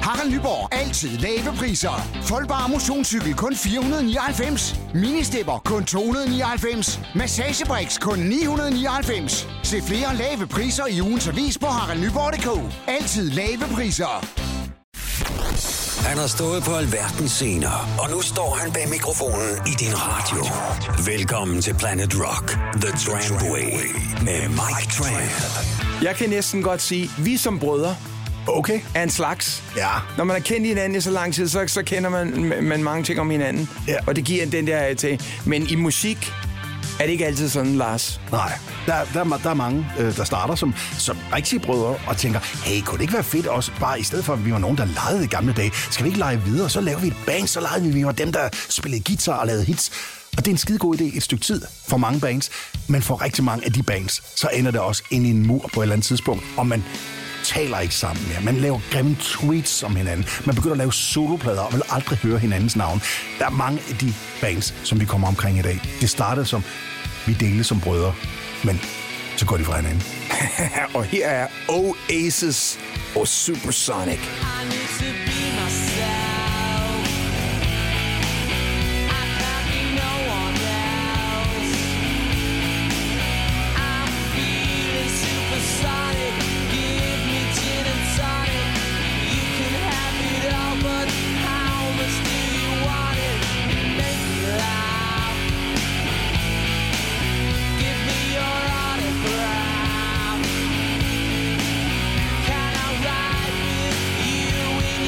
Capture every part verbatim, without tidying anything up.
Harald Nyborg. Altid lave priser. Foldbar motionscykel kun fire hundrede nioghalvfems. Ministepper kun to hundrede nioghalvfems. Massagebrix kun ni hundrede nioghalvfems. Se flere lave priser i ugens avis på harald nyborg punktum d k. Altid lave priser. Han har stået på alverdens scener, og nu står han bag mikrofonen i din radio. Velkommen til Planet Rock, The Trampway, med Mike Tramp. Jeg kan næsten godt sige, vi som brødre, okay, er en slags. Ja. Når man har kendt hinanden i så lang tid, så, så kender man, man mange ting om hinanden. Ja. Og det giver den der til. Men i musik er det ikke altid sådan, Lars. Nej, der, der, der er mange, øh, der starter som, som rigtige brødre og tænker, hey, kunne det ikke være fedt også, bare i stedet for, at vi var nogen, der legede i gamle dage, skal vi ikke lege videre, så laver vi et band, så legede vi, vi var dem, der spillede guitar og lavede hits. Og det er en skide god idé et stykke tid for mange bands, men for rigtig mange af de bands, så ender det også ind i en mur på et eller andet tidspunkt, og man taler ikke sammen mere. Man laver grimme tweets om hinanden. Man begynder at lave soloplader og vil aldrig høre hinandens navn. Der er mange af de bands, som vi kommer omkring i dag. Det startede som, vi delte som brødre, men så går de fra hinanden. Og her er Oasis og Supersonic. Can I ride with you?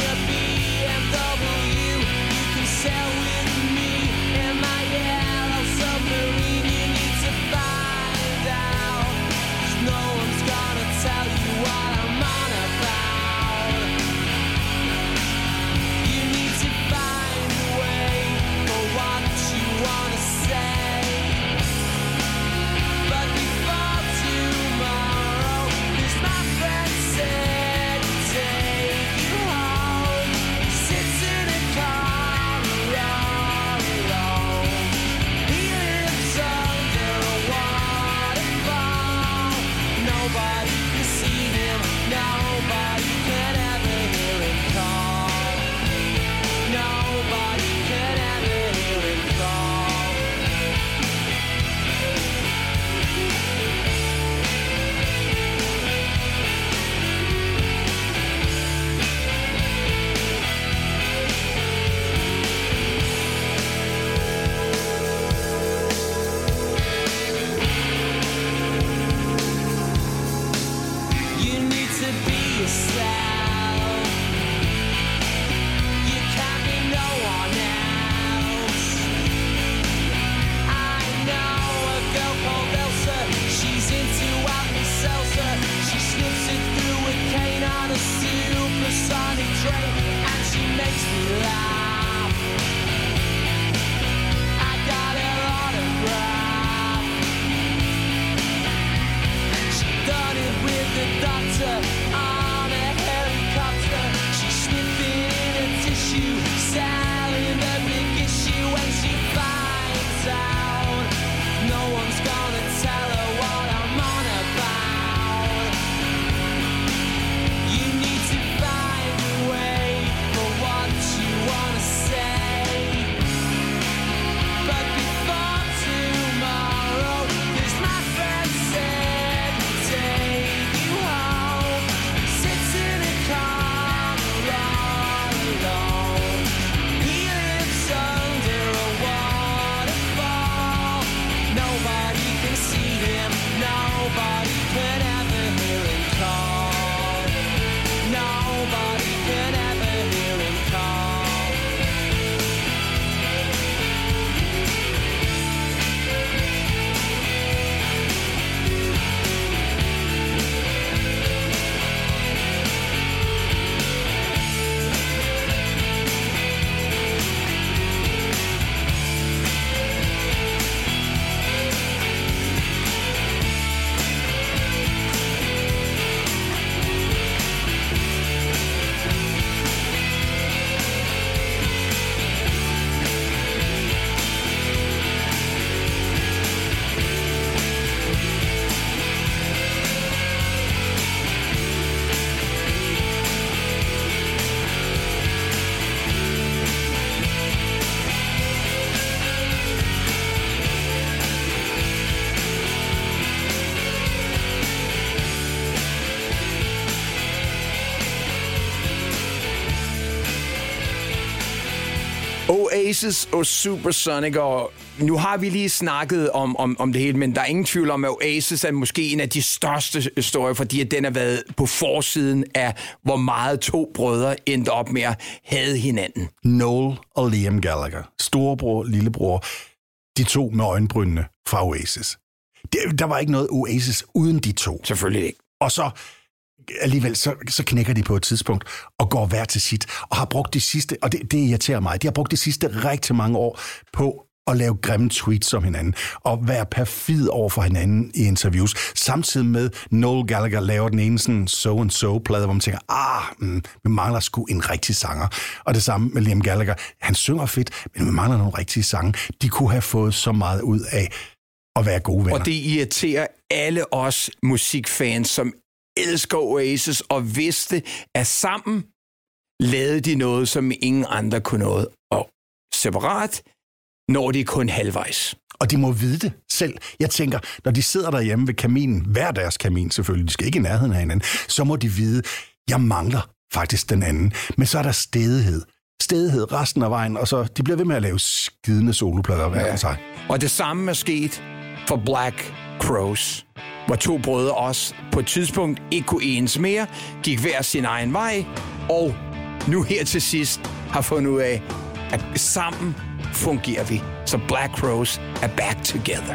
Oasis og Supersonic, og nu har vi lige snakket om, om, om det hele, men der er ingen tvivl om, at Oasis er måske en af de største historier, fordi at den har været på forsiden af, hvor meget to brødre endte op med at hade hinanden. Noel og Liam Gallagher, storebror, lillebror, de to med øjenbrynene fra Oasis. Det, der var ikke noget Oasis uden de to. Selvfølgelig ikke. Og så alligevel, så, så knækker de på et tidspunkt og går hver til sit, og har brugt de sidste, og det, det irriterer mig, de har brugt de sidste rigtig mange år på at lave grimme tweets om hinanden, og være perfid over for hinanden i interviews, samtidig med Noel Gallagher laver den ene sådan so-and-so-plade, hvor man tænker, ah, mm, vi mangler sgu en rigtig sanger. Og det samme med Liam Gallagher, han synger fedt, men vi mangler nogle rigtige sange. De kunne have fået så meget ud af at være gode venner. Og det irriterer alle os musikfans, som elsker Oasis og vidste, at sammen lavede de noget, som ingen andre kunne noget. Og separat når de kun halvvejs. Og de må vide det selv. Jeg tænker, når de sidder derhjemme ved kaminen, hver deres kamin selvfølgelig, de skal ikke i nærheden af hinanden, så må de vide, jeg mangler faktisk den anden. Men så er der stedighed. Stedighed resten af vejen, og så de bliver ved med at lave skidende soloplader hver ja. sig. Og det samme er sket for Black Crowes, hvor to brødre også på et tidspunkt ikke kunne enes mere, gik hver sin egen vej, og nu her til sidst har fundet ud af, at sammen fungerer vi. Så Black Crowes er back together.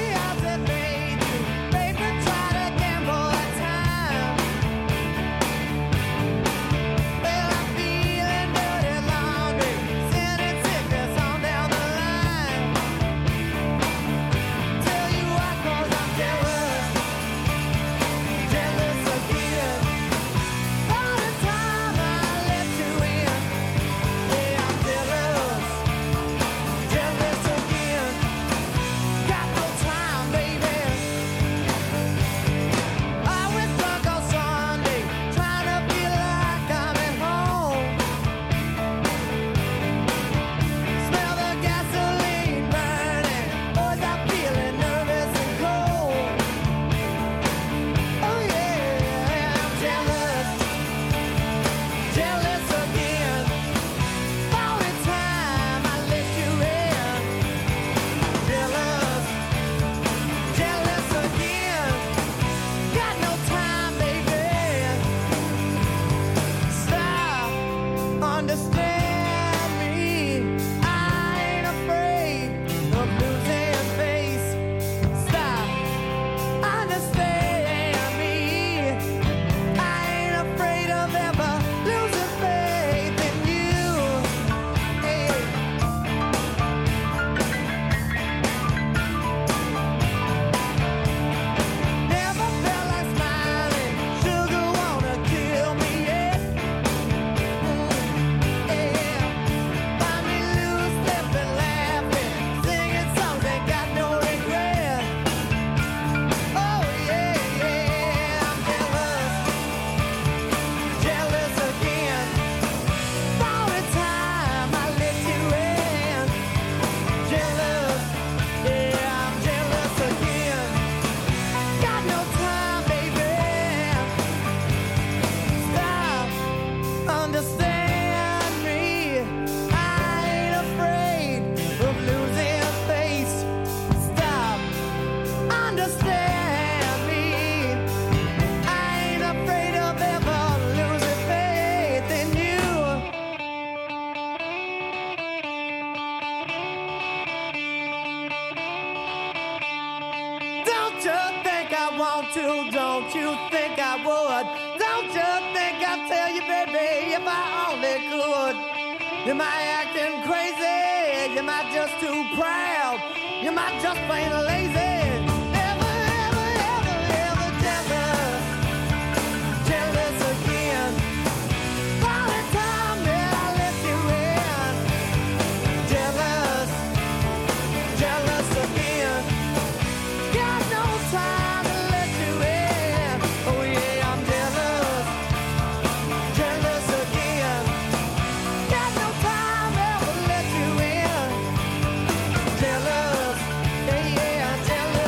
You might acting crazy, you might just too proud, you might just plain lazy. Ever, ever, ever, ever jealous, jealous again. All the time that I let you in, jealous, jealous again. Got no time to let you in. Oh yeah, I'm jealous, jealous again. Got no time ever let you in. Jealous, yeah, yeah, jealous.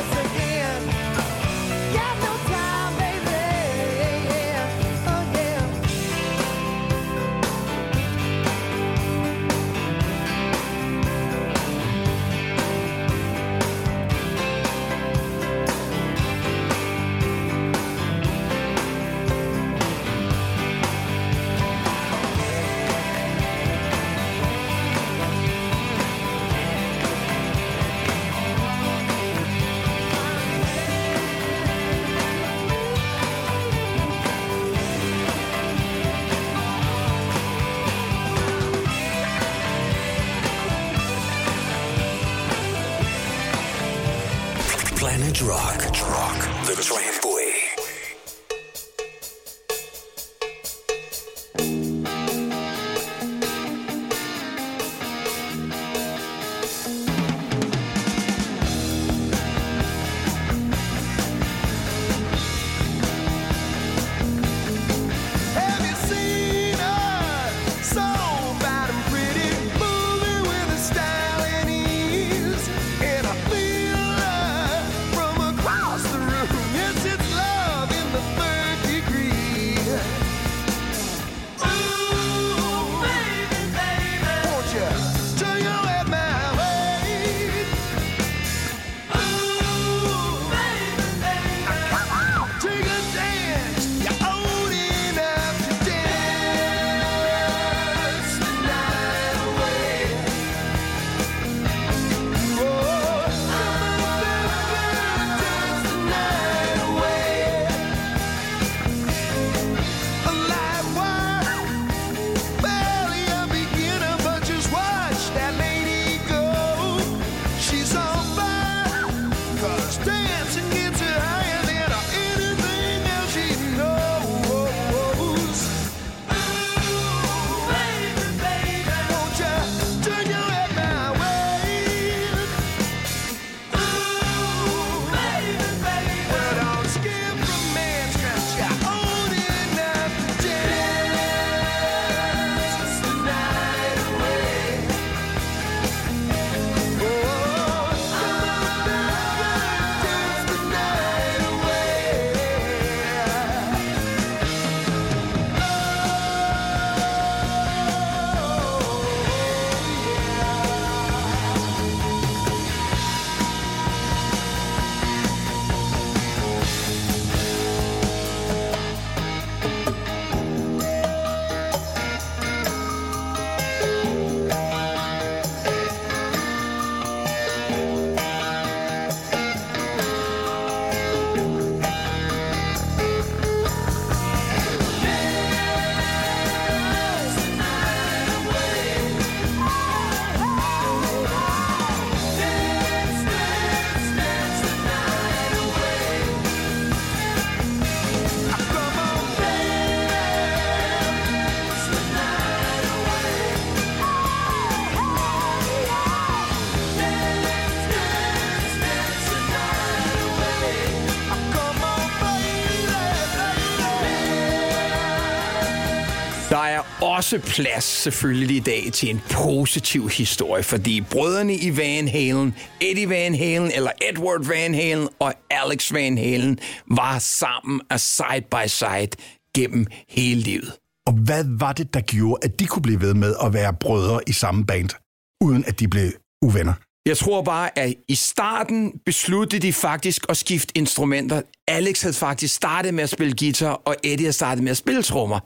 Planet Rock. Rock. The Tramway. Også plads selvfølgelig i dag til en positiv historie, fordi brødrene i Van Halen, Eddie Van Halen, eller Edward Van Halen og Alex Van Halen, var sammen af side by side gennem hele livet. Og hvad var det, der gjorde, at de kunne blive ved med at være brødre i samme band, uden at de blev uvenner? Jeg tror bare, at i starten besluttede de faktisk at skifte instrumenter. Alex havde faktisk startet med at spille guitar, og Eddie havde startet med at spille trommer.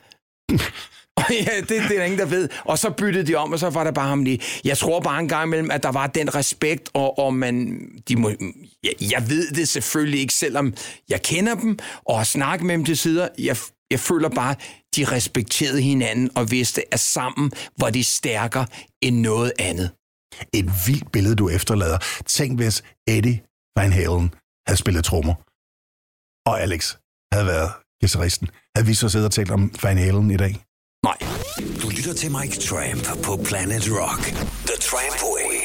Ja, det, det er der ingen, der ved. Og så byttede de om, og så var der bare ham lige. Jeg tror bare en gang imellem, at der var den respekt, og, og man... De må, jeg, jeg ved det selvfølgelig ikke, selvom jeg kender dem, og har snakket med dem til sider. Jeg, jeg føler bare, de respekterede hinanden, og vidste, at sammen var de stærkere end noget andet. Et vildt billede, du efterlader. Tænk, hvis Eddie Van Halen havde spillet trommer, og Alex havde været guitaristen. Havde vi så siddet og talt om Van Halen i dag? Nej. Du lytter til Mike Tramp på Planet Rock. The Trampway.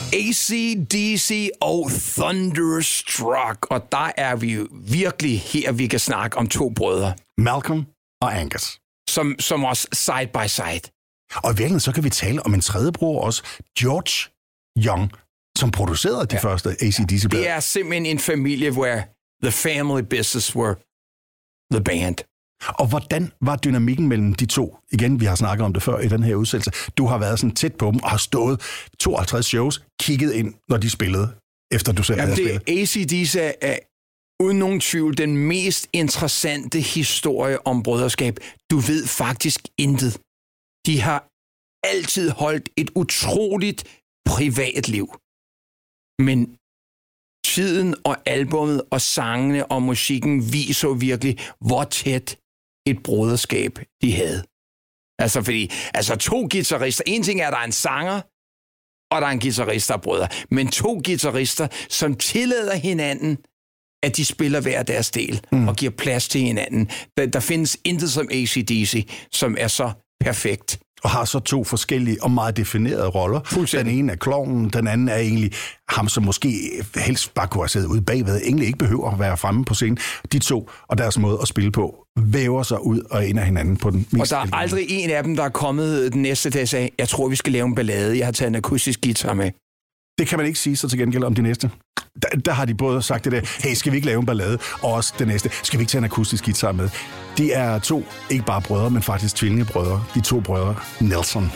A C D C og Thunderstruck, og der er vi jo virkelig her, vi kan snakke om to brødre. Malcolm og Angus. Som, som også side by side. Og i virkeligheden så kan vi tale om en tredje bror også, George Young, som producerede de ja. første A C D C-plader. Det er simpelthen en familie, hvor the family business were the band. Og hvordan var dynamikken mellem de to? Igen, vi har snakket om det før i den her udsendelse. Du har været sådan tæt på dem og har stået tooghalvtreds shows, kigget ind, når de spillede, efter du selv havde spillet. A C D C er uden nogen tvivl den mest interessante historie om brødreskab. Du ved faktisk intet. De har altid holdt et utroligt privatliv. Men tiden og albummet og sangene og musikken viser virkelig, hvor tæt et broderskab de havde. Altså fordi, altså to guitarister, en ting er, at der er en sanger, og der er en guitarist, der er brødre, men to guitarister, som tillader hinanden, at de spiller hver deres del, mm. og giver plads til hinanden. Der, der findes intet som A C D C, som er så perfekt. Og har så to forskellige og meget definerede roller. Den ene er klovnen, den anden er egentlig ham, som måske helst bare kunne have siddet ude bagved, egentlig ikke behøver at være fremme på scenen. De to og deres måde at spille på væver sig ud og ind af hinanden på den mest. Og der er aldrig en af dem, der er kommet den næste dag og sagde, jeg tror, vi skal lave en ballade, jeg har taget en akustisk guitar med. Det kan man ikke sige så til gengæld om de næste. Der, der har de både sagt det der, hey, skal vi ikke lave en ballade? Og også det næste, skal vi ikke tage en akustisk guitar med? De er to, ikke bare brødre, men faktisk tvillingebrødre. De to brødre, Nelson.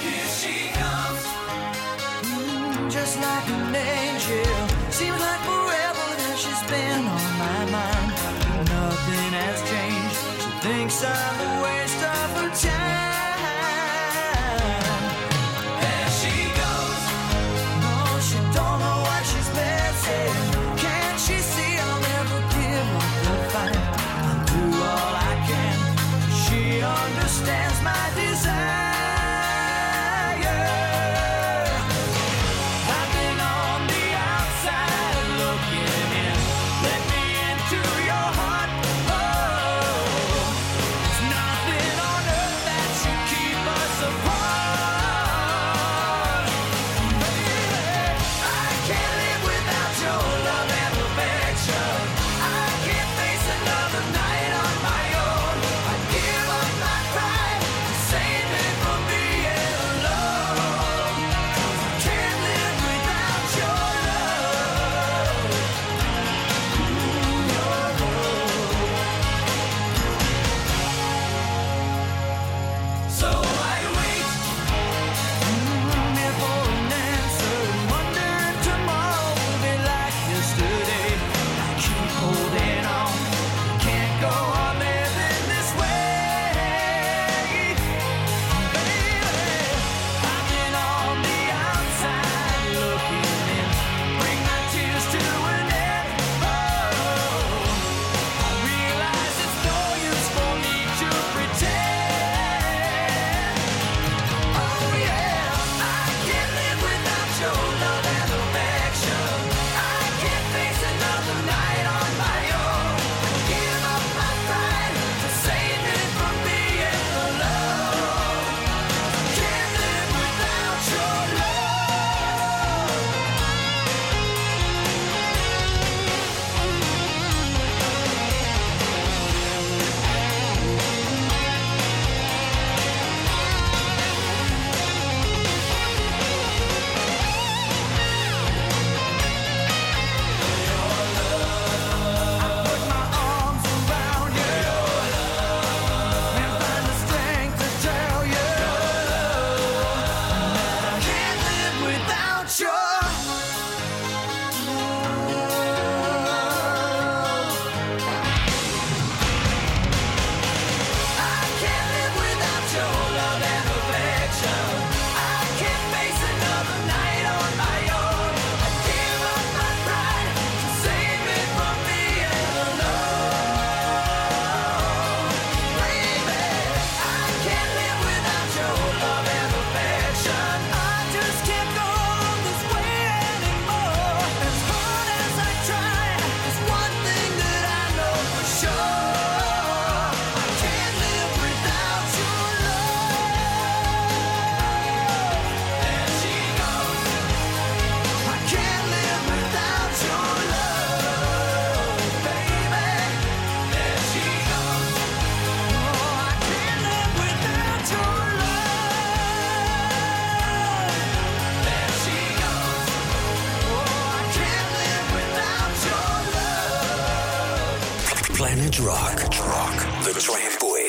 Planet Rock. Rock. The Tramway.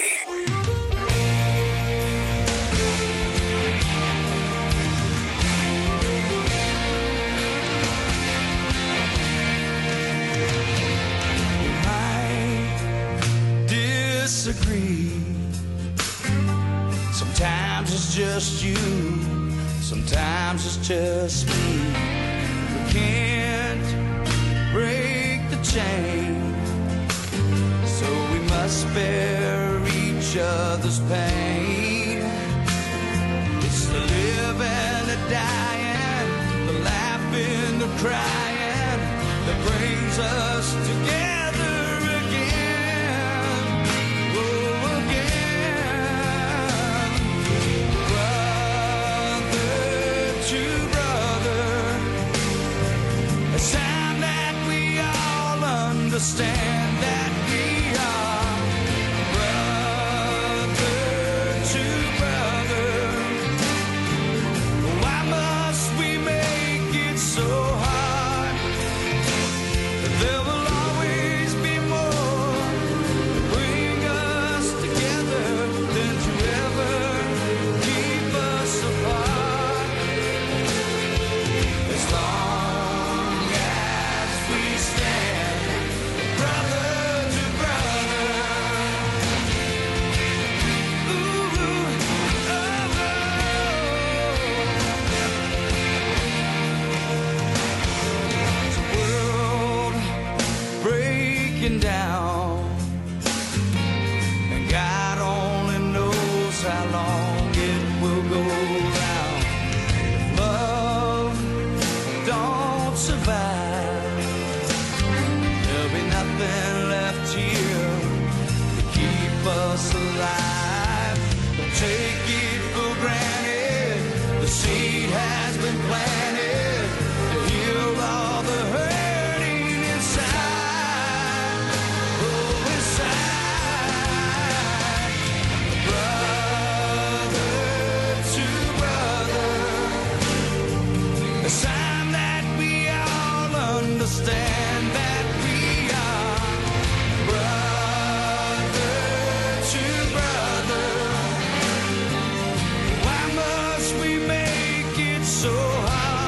Disagree. Sometimes it's just you, sometimes it's just me. We can't break the chain, so we must bear each other's pain. It's the living, the dying, the laughing, the crying that brings us together. Understand that we are brother to brother. Why must we make it so hard? There will always be more to bring us together than to ever keep us apart. As long as we stand down, and God only knows how long it will go round. If love don't survive, there'll be nothing left here to keep us alive. Don't take it for granted, the seed has been planted to heal all the hurting inside. Understand that we are brother to brother. Why must we make it so hard?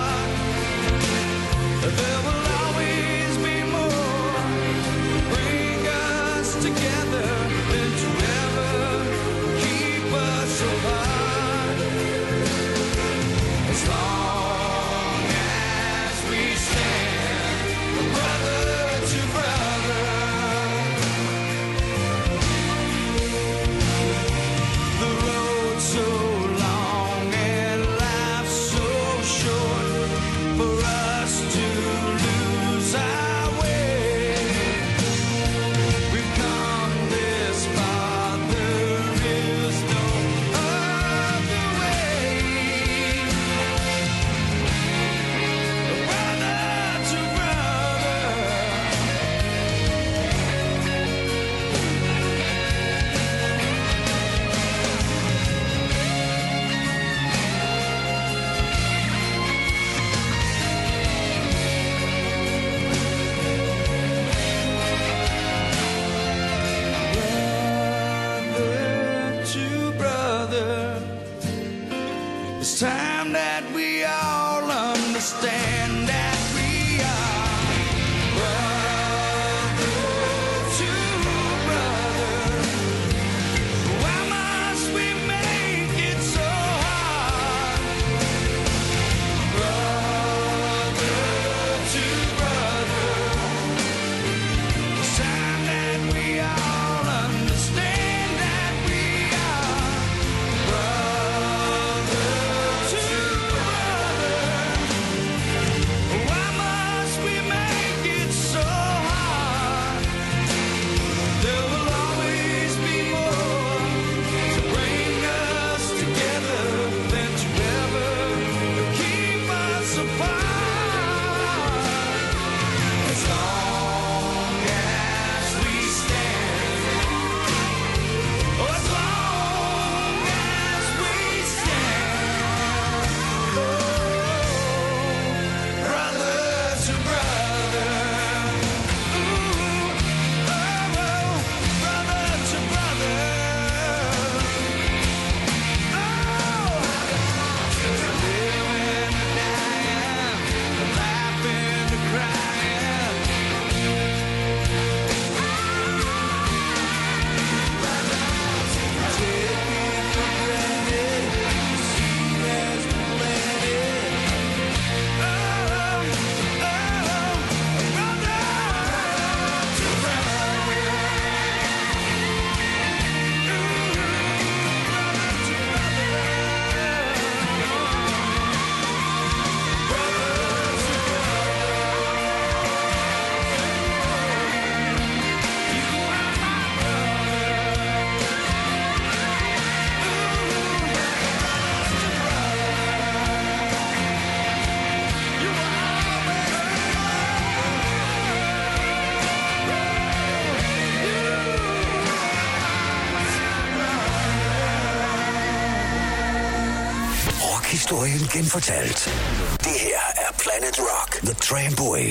Rock-historien genfortalt. Det her er Planet Rock, The Trampway.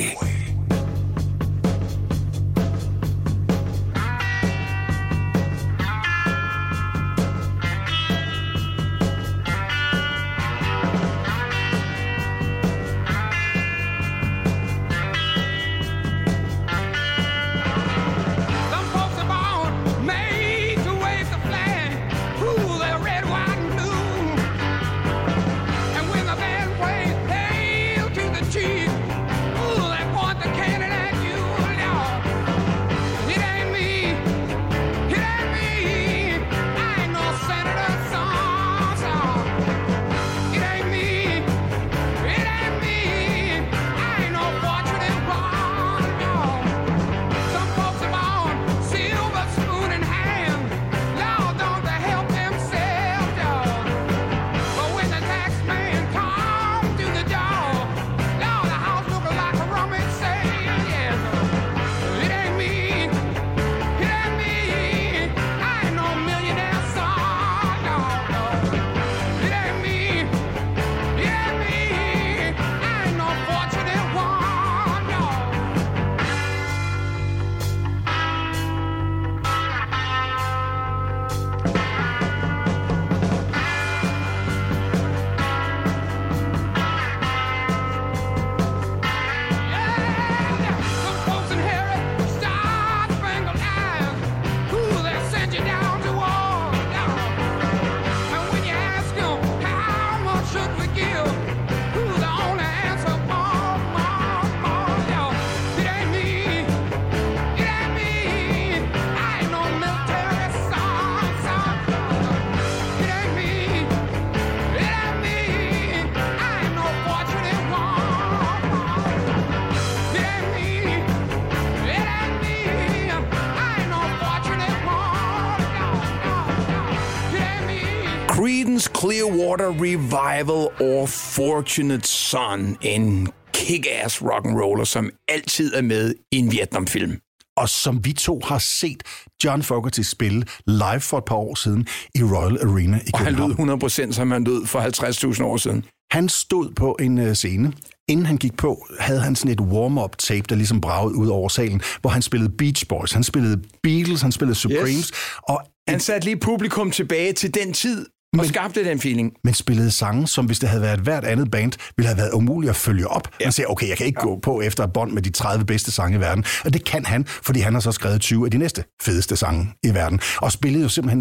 Creedence Clearwater Revival or Fortunate Son, en kick-ass rock'n'roller, som altid er med i en Vietnamfilm. Og som vi to har set John Fogerty spille live for et par år siden i Royal Arena i København. Og han lød hundrede procent, som han lød for halvtreds tusind år siden. Han stod på en scene. Inden han gik på, havde han sådan et warm-up tape, der ligesom bragede ud over salen, hvor han spillede Beach Boys, han spillede Beatles, han spillede Supremes. Yes. Og han satte lige publikum tilbage til den tid, og men, skabte den feeling. Men spillede sange, som hvis det havde været hvert andet band, ville have været umuligt at følge op. Ja. Man siger, okay, jeg kan ikke ja. gå på efter et bånd med de tredive bedste sange i verden. Og det kan han, fordi han har så skrevet tyve af de næste fedeste sange i verden. Og spillede jo simpelthen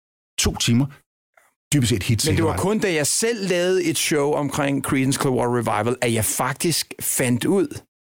to timer, dybest set hits. Men det var kun, da jeg selv lavede et show omkring Creedence Clearwater Revival, at jeg faktisk fandt ud,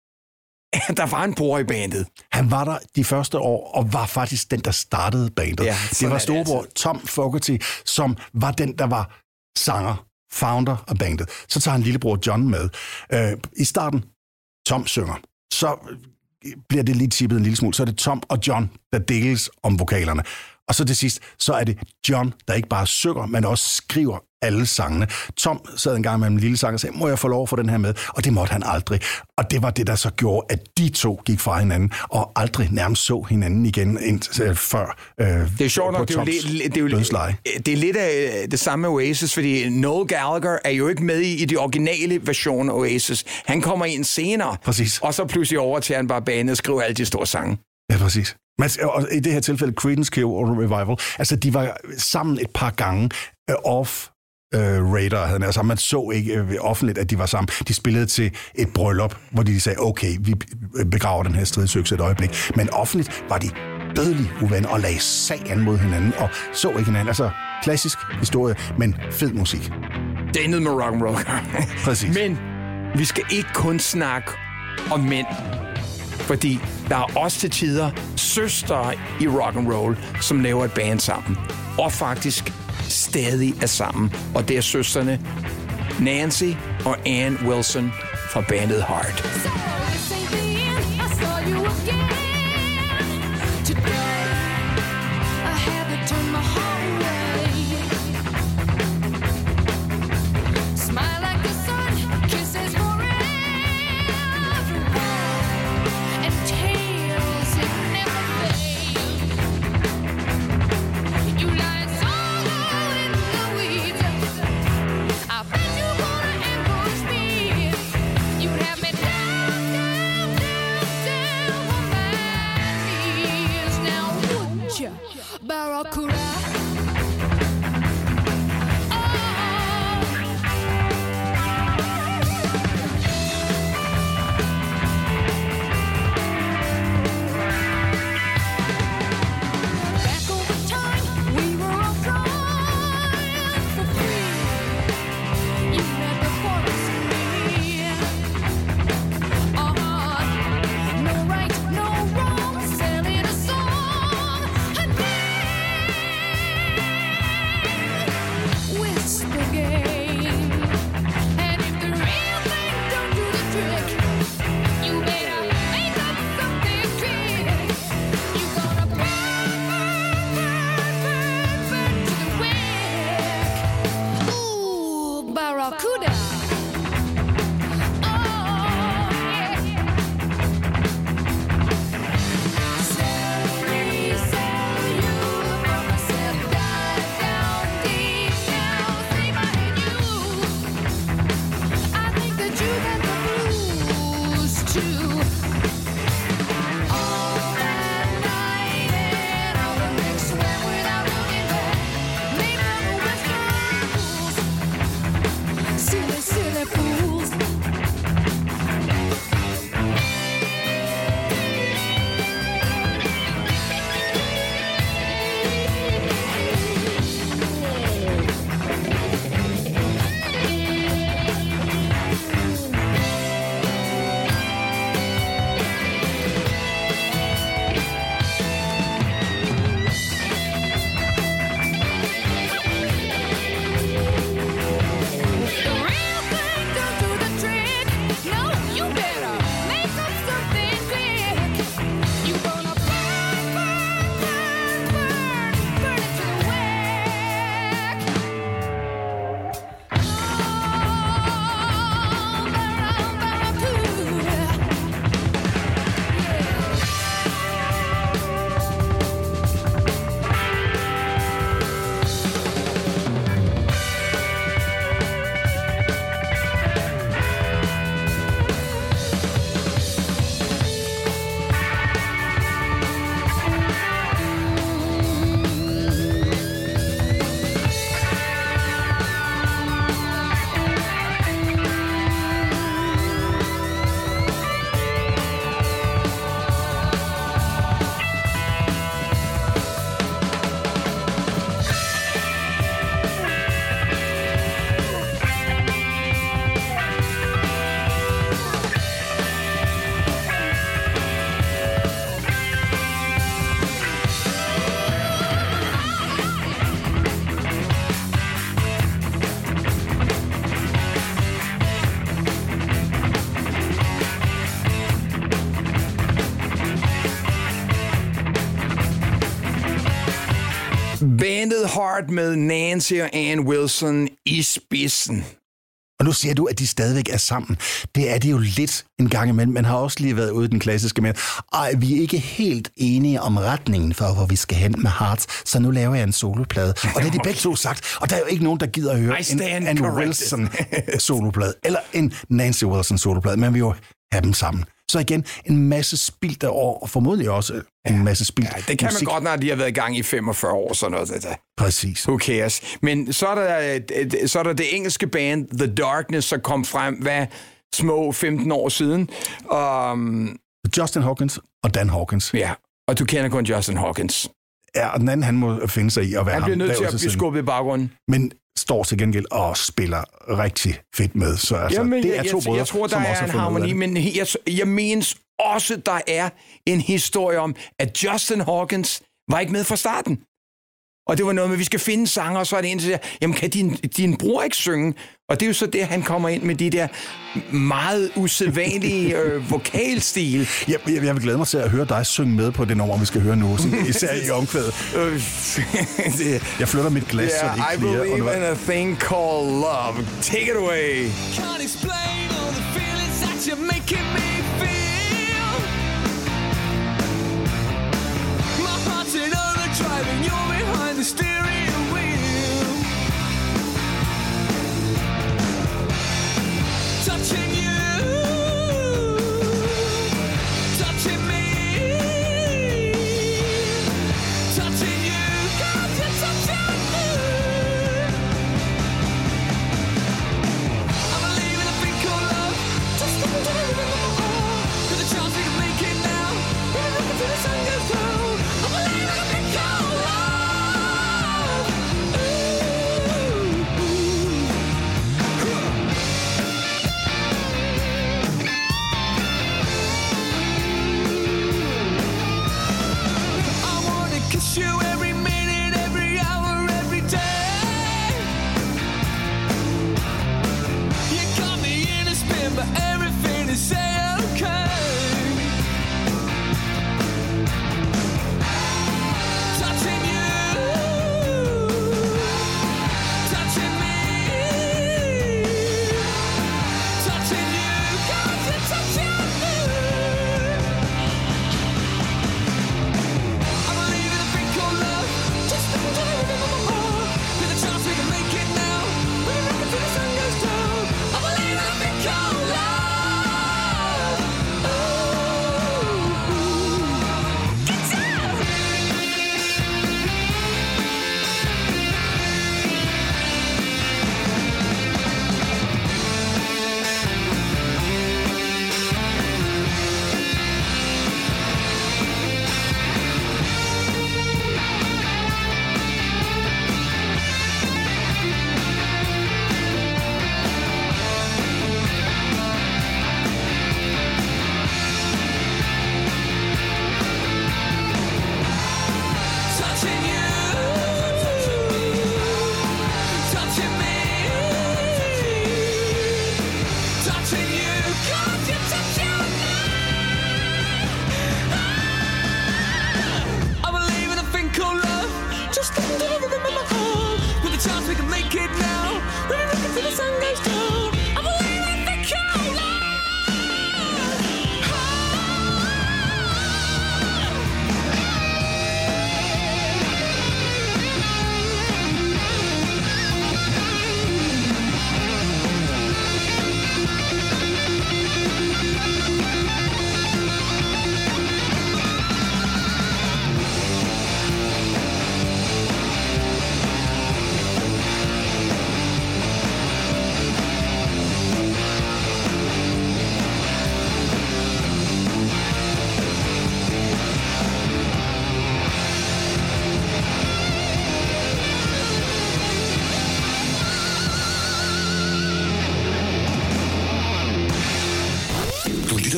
at der var en bror i bandet. Han var der de første år, og var faktisk den, der startede bandet. Ja, det var storebror Tom Fogerty, som var den, der var sanger, founder af bandet. Så tager han lillebror John med. Øh, I starten, Tom synger. Så bliver det lige tippet en lille smule. Så er det Tom og John, der deles om vokalerne. Og så til sidst, så er det John, der ikke bare synger, men også skriver alle sangene. Tom sad en gang med en lille sang og sagde, må jeg få lov at få den her med? Og det måtte han aldrig. Og det var det, der så gjorde, at de to gik fra hinanden, og aldrig nærmest så hinanden igen indtil før øh, det er sjovt nok, det er, lidt, det, er jo, det er lidt af det samme med Oasis, fordi Noel Gallagher er jo ikke med i, i de originale versioner af Oasis. Han kommer ind senere, præcis. Og så pludselig overtager han bare banen og skriver alle de store sange. Ja, præcis. Men i det her tilfælde, Creedence Clearwater Revival, altså de var sammen et par gange uh, off uh, radar, havde altså man så ikke uh, offentligt, at de var sammen. De spillede til et bryllup, hvor de sagde, okay, vi begraver den her stridsøkse et øjeblik. Men offentligt var de dødelige uvenner og lagde sag an mod hinanden og så ikke hinanden. Altså klassisk historie, men fed musik. Det endte med rock'n'roll. Præcis. Men vi skal ikke kun snakke om mænd. Fordi der er også til tider søstre i rock'n'roll, som laver et band sammen. Og faktisk stadig er sammen. Og det er søstrene Nancy og Ann Wilson fra bandet Heart. I bet you Barracuda. Bandet Heart med Nancy og Ann Wilson i spidsen. Og nu siger du, at de stadigvæk er sammen. Det er de jo lidt en gang imellem. Man har også lige været ude i den klassiske med, ej, vi er ikke helt enige om retningen for, hvor vi skal hen med Hearts, så nu laver jeg en soloplade. Og det har de begge to sagt, og der er jo ikke nogen, der gider at høre en Ann Wilson soloplade, eller en Nancy Wilson soloplade, men vi jo have dem sammen. Så igen, en masse spildt af år, og formodentlig også en ja, masse spildt ja, det kan musik. Man godt, når de har været i gang i femogfyrre år, sådan noget. Det der. Præcis. Who cares? Men så er, der, så er der det engelske band The Darkness, der kom frem, hvad, små femten år siden. Um, Justin Hawkins og Dan Hawkins. Ja, og du kender kun Justin Hawkins. Ja, og den anden, han må finde sig i at være ham. Han bliver nødt til at blive skubbet i baggrunden. Men står til gengæld og spiller rigtig fedt med. Så altså, Jamen, det er jeg, to brødre, jeg tror, der som er også en har harmoni, men jeg, jeg mener også, der er en historie om, at Justin Hawkins var ikke med fra starten. Og det var noget med, at vi skal finde sanger, og så er det en, der siger, jamen kan din, din bror ikke synge? Og det er jo så det, han kommer ind med de der meget usædvanlige øh, vokalstil. Jeg, jeg, jeg vil glæde mig til at høre dig synge med på det nummer, vi skal høre nu, især i omkvædet. Jeg flytter mit glas, yeah, så det ikke I believe in a thing called love. Take it away. Can't explain all the feelings that you're making me feel. My heart's in overdrive and you're behind the steering wheel. Touching you, touching me, touching you.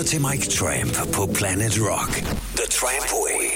til Mike Tramp på Planet Rock. The Tramp Way.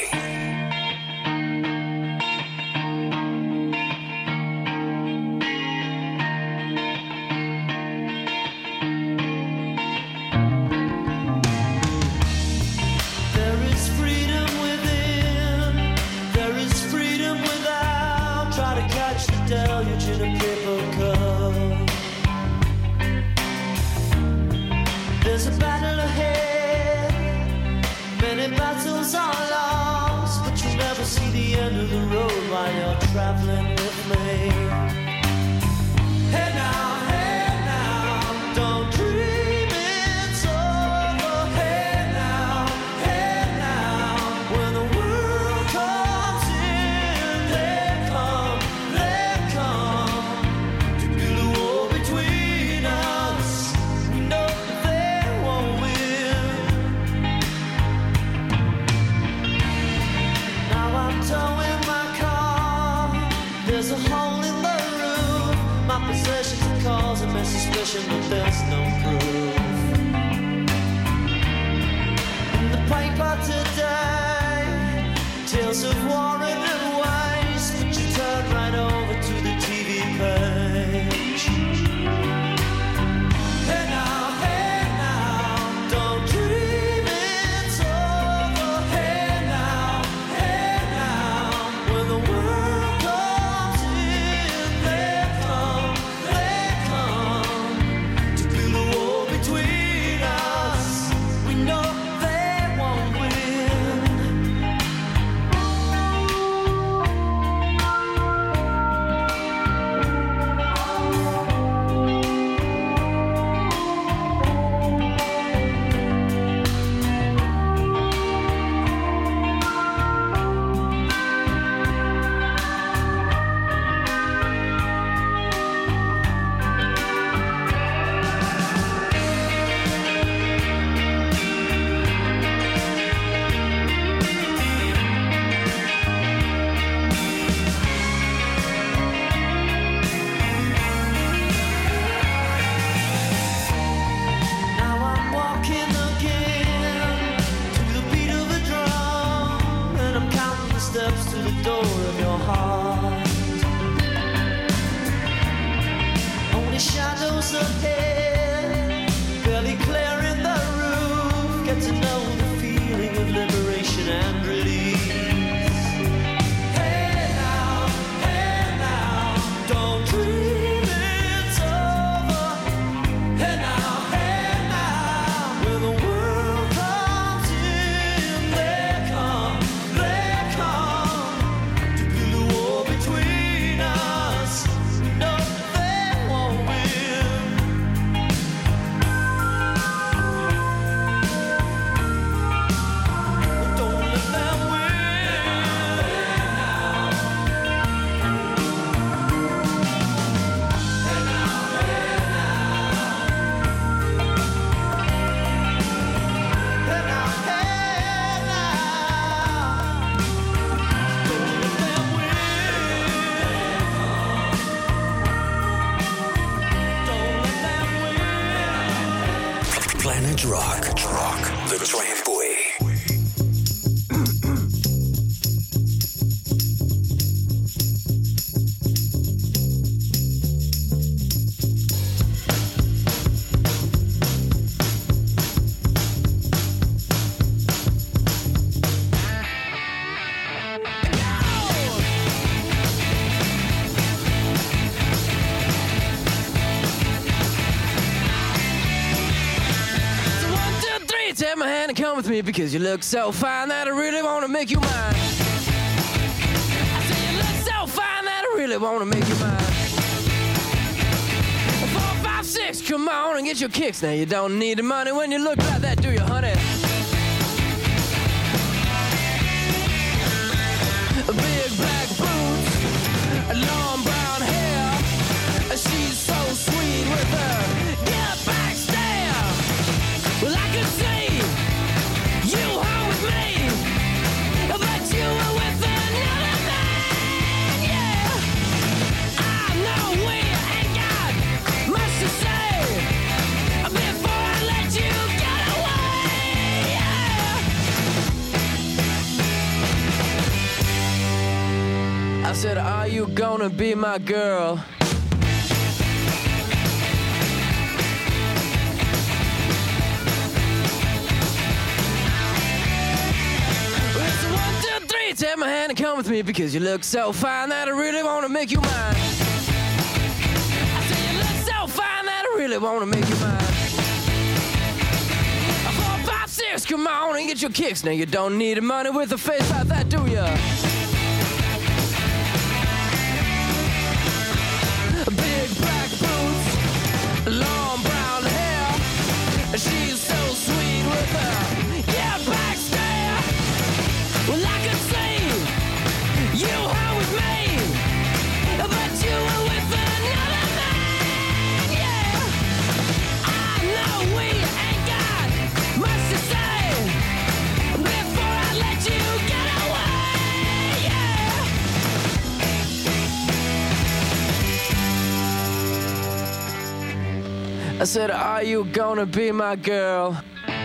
Planet Rock. Rock. The Tramp Way. Take my hand and come with me because you look so fine that I really want to make you mine. I say you look so fine that I really want to make you mine. Four, five, six, come on and get your kicks. Now you don't need the money when you look like that, do you, honey? Big black boots, long brown hair. She's so sweet with her get back stare. Well, I could see you home with me, but you were with another man, yeah. I know we ain't got much to say before I let you get away. are you gonna be my girl? It's one, two, three, take my hand and come with me, because you look so fine that I really wanna make you mine. I say you look so fine that I really wanna make you mine. Four, five, six, come on and get your kicks. Now you don't need money with a face like that, do ya? Big black boots, long brown hair. She's so sweet with her yeah back stare. Well, I could see you were with me, but you were with another man. Yeah, I know we ain't got much to say before I let you get away. Yeah. I said, are you gonna be my girl?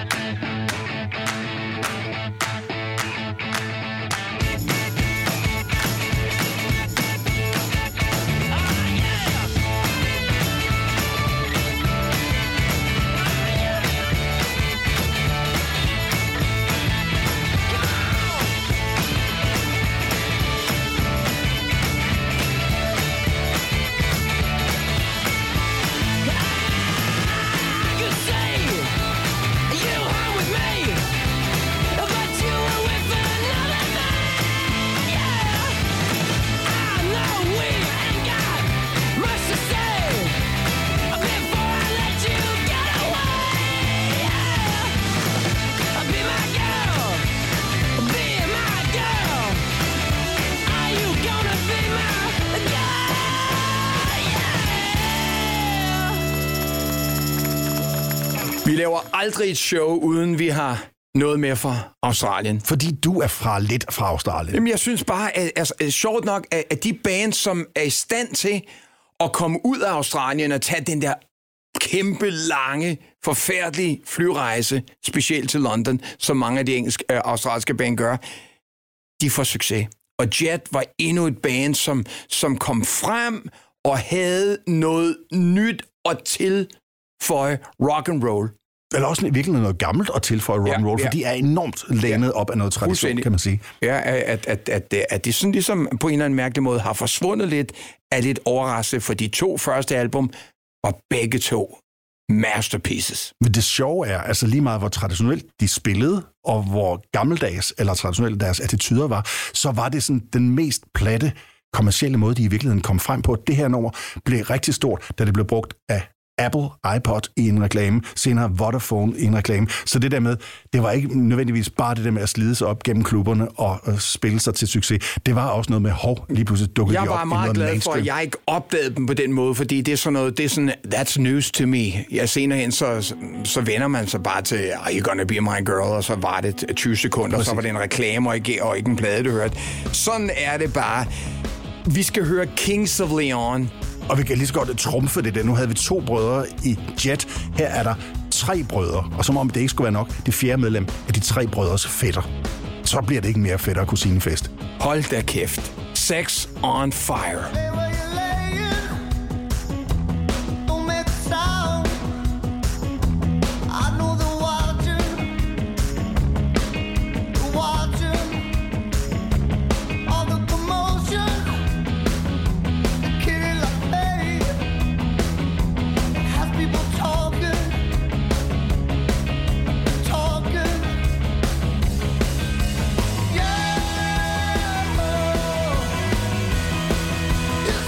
Vi laver aldrig et show, uden vi har noget med fra Australien. Fordi du er fra lidt fra Australien. Jamen, jeg synes bare, at, altså, sjovt nok, at, at de bands, som er i stand til at komme ud af Australien og tage den der kæmpe, lange, forfærdelige flyrejse, specielt til London, som mange af de engelske, øh, australske band gør, de får succes. Og Jet var endnu et band, som, som kom frem og havde noget nyt at tilføje rock and roll. Eller også i virkeligheden noget gammelt at tilføje rock and roll, ja, ja. For de er enormt lænet ja. op af noget tradition, kan man sige. Ja, at, at, at, at de sådan ligesom på en eller anden mærkelig måde har forsvundet lidt, er lidt overraskende, for de to første album var begge to masterpieces. Men det sjove er, altså lige meget hvor traditionelt de spillede, og hvor gammeldags eller traditionelt deres attityder var, så var det sådan den mest platte kommercielle måde, de i virkeligheden kom frem på. Det her nummer blev rigtig stort, da det blev brugt af Apple iPod i en reklame, senere Vodafone i en reklame. Så det der med, det var ikke nødvendigvis bare det der med at slide sig op gennem klubberne og øh, spille sig til succes. Det var også noget med, hov, lige pludselig dukkede de op. Jeg var meget glad mainstream. For, at jeg ikke opdagede dem på den måde, fordi det er sådan noget, det er sådan, that's news to me. Jeg senere hen, så, så vender man sig bare til, are you gonna be my girl? Og så var det tyve sekunder, og så var det en reklame, og ikke, og ikke en plade, du hørte. Sådan er det bare. Vi skal høre Kings of Leon. Og vi kan lige så godt trumfe det der. Nu havde vi to brødre i Jet. Her er der tre brødre. Og som om det ikke skulle være nok, det fjerde medlem af de tre brødres fætter. Så bliver det ikke mere fætter kusinefest. Hold da kæft. Sex on Fire. Yeah.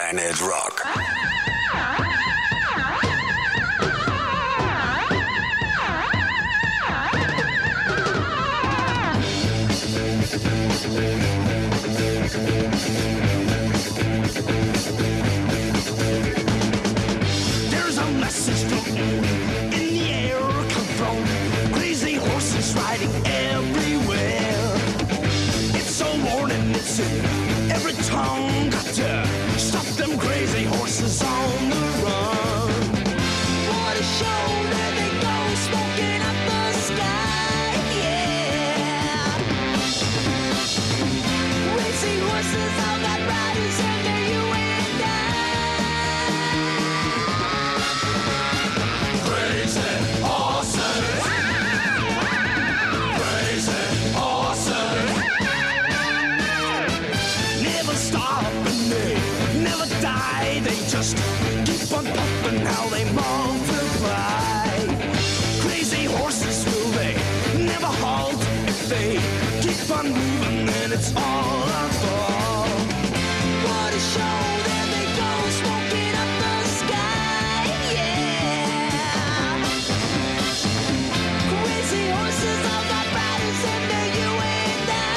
Planet Rock. There's a message floating in the air, come from crazy horses riding everywhere. It's a warning, it's in every tongue. Got to stop them crazy horses on the run. What a show, there they go, smoking up the sky, yeah. Crazy horses, all got riders under you and I. Crazy horses. Crazy horses. Never stop and they never die. They just keep on pumping how they multiply. Crazy horses, will they never halt? If they keep on moving, then it's all our fault. What a show, there they go, smoking up the sky, yeah. Crazy horses, all got riders under you and I.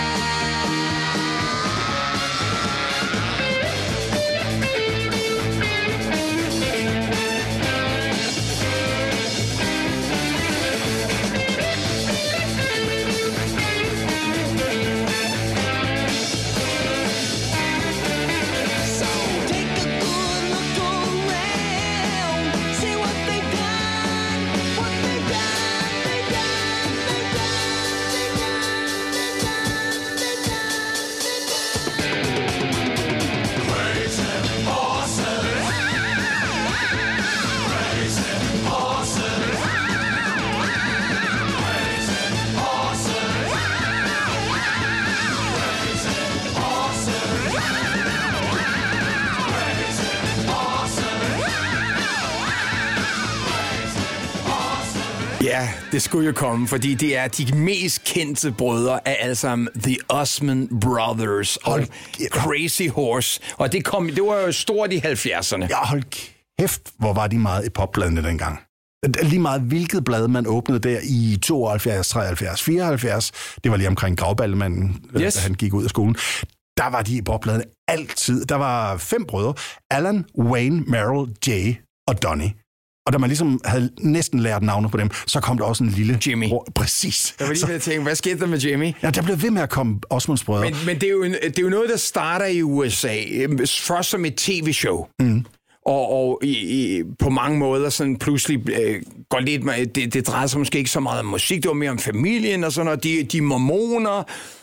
So take a good look around, see what they've done, what they've done, they've done, they've done, they've done, they've done, they've done. Crazy horses. Crazy horses. Crazy horses. Ja, det skulle jo komme, fordi det er de mest kendte brødre af alle sammen. The Osmond Brothers og Hold- Crazy Horse. Og det, kom, det var jo stort i halvfjerdserne. Ja, hold kæft, hvor var de meget i popbladene dengang. Lige meget hvilket blad man åbnede der i tooghalvfjerds, treoghalvfjerds, fireoghalvfjerds, det var lige omkring Gravballemanden, Yes. da han gik ud af skolen. Der var de i popbladene altid. Der var fem brødre. Alan, Wayne, Merrill, Jay og Donnie. Og da man ligesom havde næsten lært navnet på dem, så kom der også en lille... Jimmy. bror. Præcis. Jeg var lige Så, ved at tænke, hvad skete der med Jimmy? ja, der blev ved med at komme Osmonds brødre. Men, men det, er jo, en- det er jo noget, der starter i U S A. øhm, Først som et tv-show. Mm. Og, og i, i, på mange måder sådan pludselig øh, går lidt... med- Det, det drejer sig måske ikke så meget om musik, det var mere om familien og sådan noget. De, de er mormoner.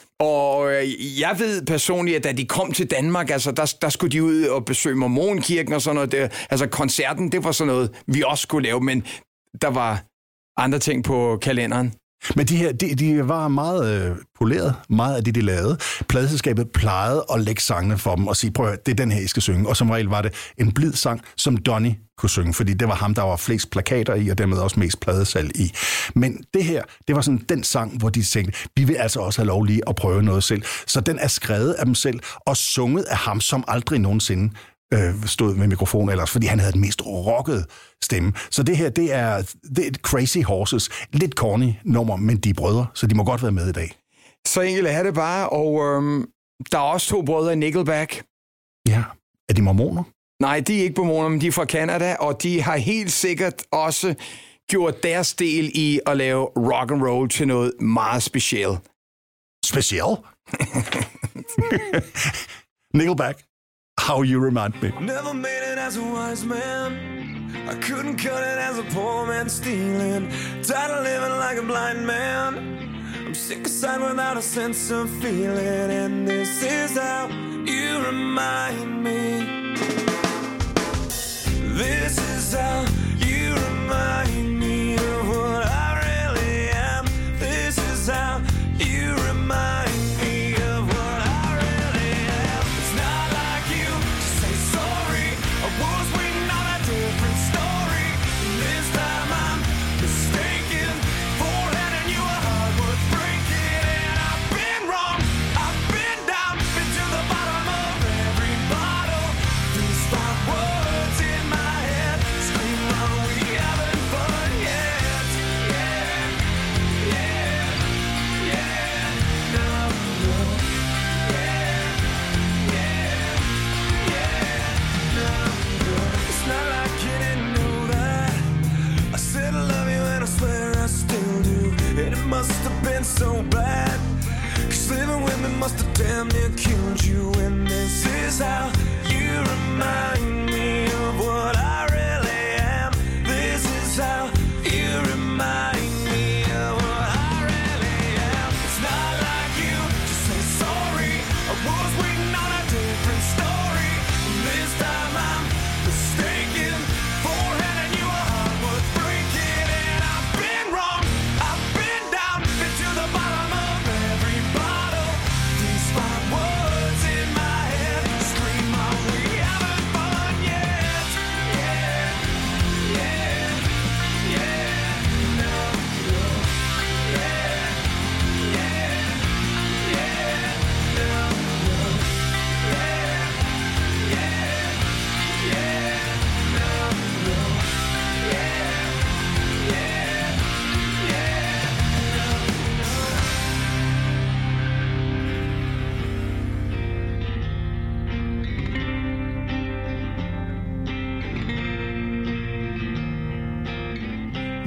Og øh, jeg ved personligt, at da de kom til Danmark, altså der, der skulle de ud og besøge mormonkirken og sådan noget. Det, altså koncerten, det var sådan noget, vi også skulle lave, men der var andre ting på kalenderen. Men de her, de, de var meget øh, poleret, meget af det, de lavede. Pladeselskabet plejede at lægge sangene for dem og sige, prøv at høre, det er den her, I skal synge. Og som regel var det en blid sang, som Donnie kunne synge, fordi det var ham, der var flest plakater i, og dermed også mest pladesalg i. Men det her, det var sådan den sang, hvor de tænkte, vi vil altså også have lov lige at prøve noget selv. Så den er skrevet af dem selv, og sunget af ham, som aldrig nogensinde øh, stod med mikrofon ellers, fordi han havde den mest rockede stemme. Så det her, det er, det er et Crazy Horses. Lidt corny nummer, men de er brødre, så de må godt være med i dag. Så enkelt er det bare, og øhm, der er også to brødre i Nickelback. Ja. Er de mormoner? Nej, de er ikke mormoner, men de er fra Canada, og de har helt sikkert også gjort deres del i at lave rock and roll til noget meget specielt. Special? Nickelback. How You Remind Me. Never made it as a wise man. I couldn't cut it as a poor man stealing. Tired of living like a blind man. I'm sick aside without a sense of feeling. And this is how you remind me. This is how you remind me of what I really am. This is how you remind me of what I really am. It's not like you to say sorry. I was waiting on a different story. And this time I'm mistaken for handing you a heart worth breaking. And I've been wrong, I've been down, been to the bottom of every bottle.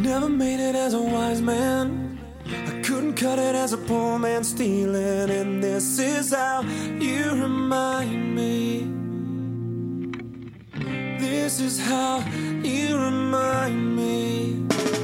Never made it as a wise man. I couldn't cut it as a poor man stealing. And this is how you remind me. This is how you remind me.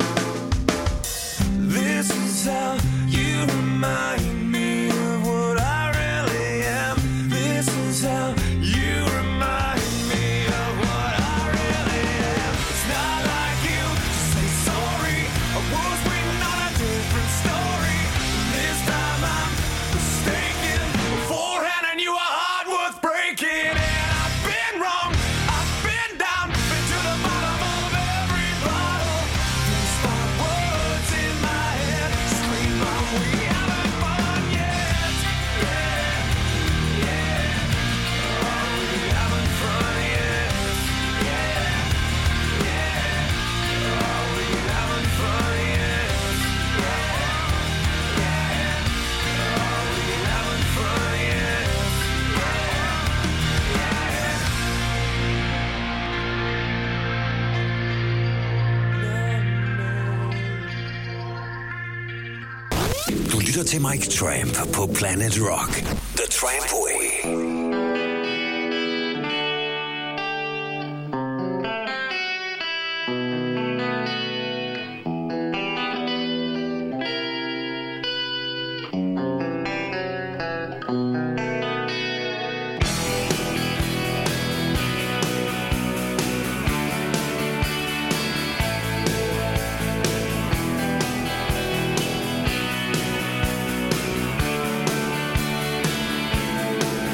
This is how you remind me of what I really am. This is how you remind me of what I really am. It's not like you to say sorry. I was waiting on a different story. This time I'm mistaken. Beforehand I knew a heart worth breaking. And I've been wrong. I've been down. Been to the bottom of every bottle. These five words in my head scream out, we haven't fun yet. Yeah, yeah. Oh, we haven't fun yet. Yeah, yeah. Oh, we haven't fun yet. Yeah, yeah. Oh, we haven't fun yet. Du lytter til Mike Tramp på Planet Rock. The Tramp Way. Yeah.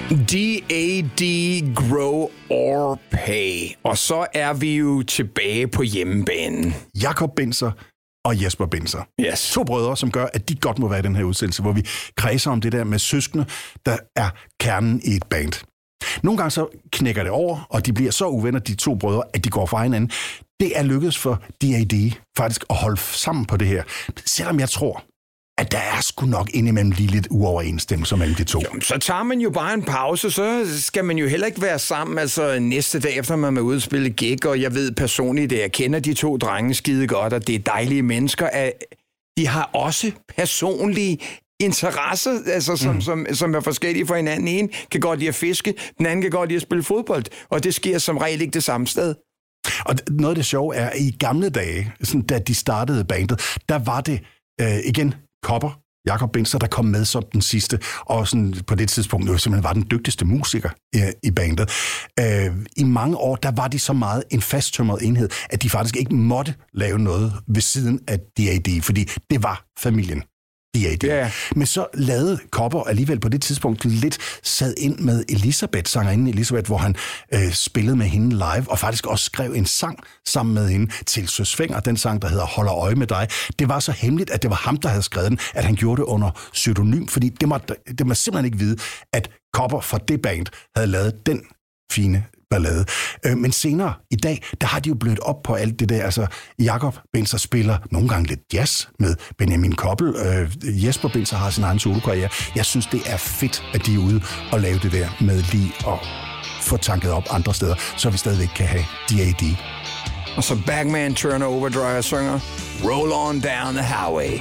D A D, Grow or Pay. Og så er vi jo tilbage på hjemmebanen. Jakob Binzer og Jesper Binzer. Yes. To brødre, som gør, at de godt må være i den her udsendelse, hvor vi kredser om det der med søskende, der er kernen i et band. Nogle gange så knækker det over, og de bliver så uvenner, de to brødre, at de går fra hinanden. Det er lykkedes for D A D faktisk at holde sammen på det her. Selvom jeg tror, at der er sgu nok indimellem lige lidt uoverensstemmelse mellem de to. Jo, så tager man jo bare en pause, så skal man jo heller ikke være sammen, altså næste dag efter man er ude og spille gig, og jeg ved personligt, at jeg kender de to drenge skide godt, og det er dejlige mennesker, at de har også personlige interesser, altså, som, mm. som, som er forskellige fra hinanden. En kan godt lide at fiske, den anden kan godt lide at spille fodbold, og det sker som regel ikke det samme sted. Og noget af det sjove er, at i gamle dage, sådan, da de startede bandet, der var det øh, igen Kopper, Jakob Binzer, der kom med som den sidste, og sådan på det tidspunkt jo simpelthen var den dygtigste musiker i, i bandet. Øh, I mange år, der var de så meget en fasttømret enhed, at de faktisk ikke måtte lave noget ved siden af D A D, fordi det var familien. D A D. Yeah. Men så lavede Kopper alligevel på det tidspunkt lidt sad ind med Elisabeth, sangerinden Elisabeth, hvor han øh, spillede med hende live, og faktisk også skrev en sang sammen med hende til Søs Fenger, den sang, der hedder Holder øje med dig. Det var så hemmeligt, at det var ham, der havde skrevet den, at han gjorde det under pseudonym, fordi det må, det må simpelthen ikke vide, at Kopper fra det band havde lavet den fine ballade. Øh, men senere i dag, der har de jo blødt op på alt det der. Altså, Jakob Binzer spiller nogle gange lidt jazz med Benjamin Koppel. Øh, Jesper Binzer har sin egen solokarriere. Jeg synes, det er fedt, at de er ude og lave det der med lige at få tanket op andre steder, så vi stadigvæk kan have D A D. Og så Bagman Turner Overdrive synger Roll on down the highway.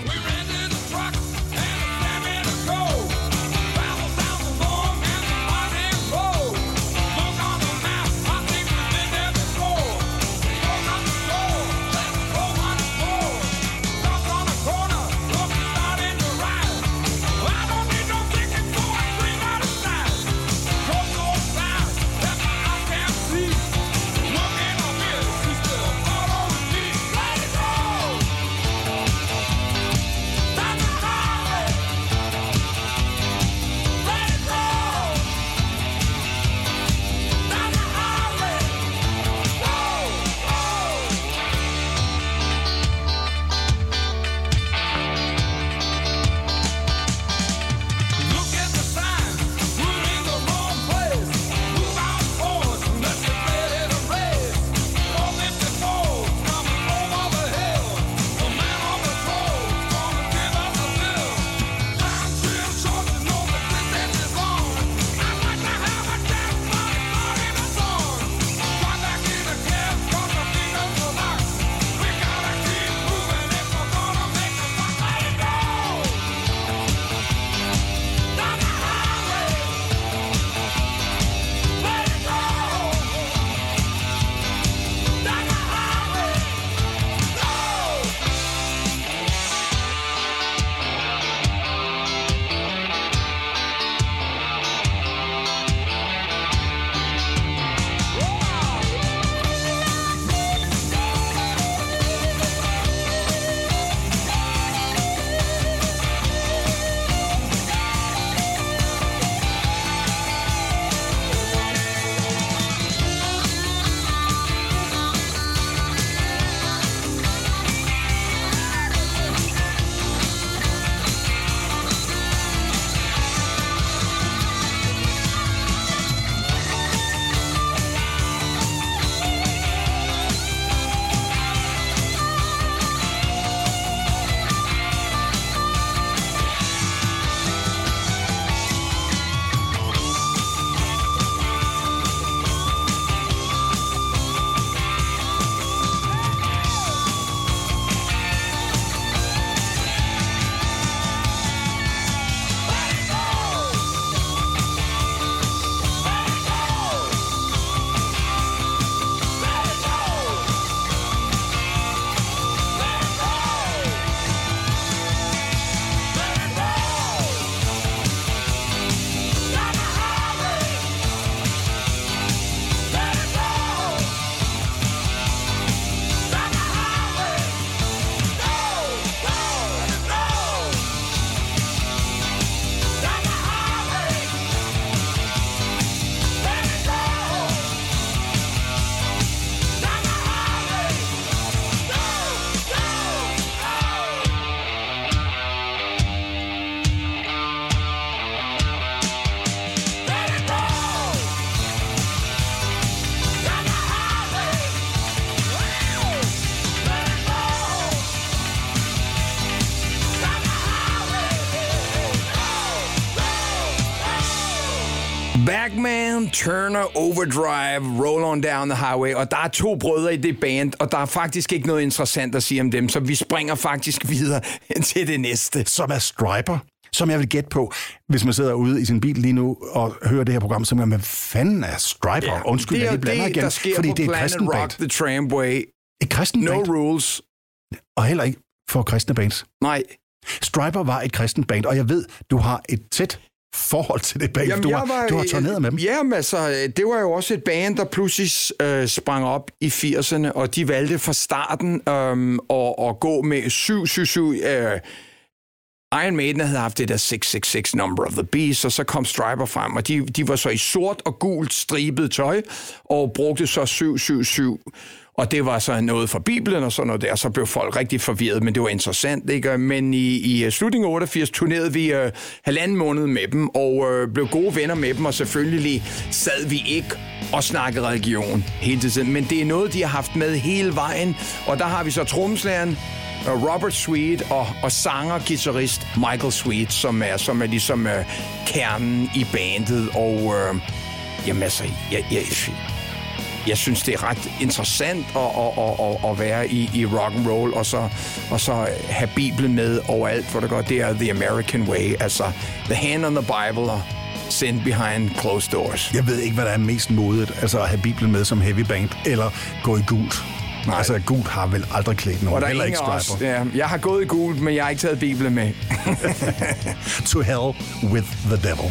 Backman, Turner, Overdrive, Roll On Down the Highway, og der er to brødre i det band, og der er faktisk ikke noget interessant at sige om dem, så vi springer faktisk videre til det næste. Som er Stryper, som jeg vil gætte på, hvis man sidder ude i sin bil lige nu og hører det her program, så man, hvad fanden er Stryper? Ja, Undskyld, det er jeg blander det, igen, der sker fordi på det er et Planet kristen Rock, band. The Tramway. Et kristen No band. rules. Og heller ikke for kristne bands. Nej. Stryper var et kristen band, og jeg ved, du har et tæt forhold til det band. Jamen, du, jeg har, var, du har turneret med dem. Jamen altså, det var jo også et band, der pludselig øh, sprang op i firserne, og de valgte fra starten øh, at, at gå med syv syv syv. Øh, Iron Maiden havde haft det der seks seks seks Number of the Beast, og så kom Stryper frem, og de, de var så i sort og gult stribet tøj, og brugte så syv syv syv. Og det var så noget fra Bibelen og sådan noget der, så blev folk rigtig forvirret, men det var interessant, ikke? Men i, i slutningen af otteogfirs turnerede vi øh, halvanden måned med dem, og øh, blev gode venner med dem, og selvfølgelig sad vi ikke og snakkede religion hele tiden. Men det er noget, de har haft med hele vejen, og der har vi så trommeslageren Robert Sweet og, og sanger-guitarist Michael Sweet, som er, som er ligesom øh, kernen i bandet, og øh, jamen altså, jeg... jeg Jeg synes, det er ret interessant at, at, at, at være i, i rock and roll, og så, og så have Bibelen med overalt, hvor det går. Det er The American Way, altså the hand on the Bible og sin behind closed doors. Jeg ved ikke, hvad der er mest modigt, altså at have Bibelen med som heavy band, eller gå i gult. Nej. Altså, gult har vel aldrig klædt nogen, heller ikke Stryper. Ja, jeg har gået i gult, men jeg har ikke taget Bibelen med. To hell with the devil.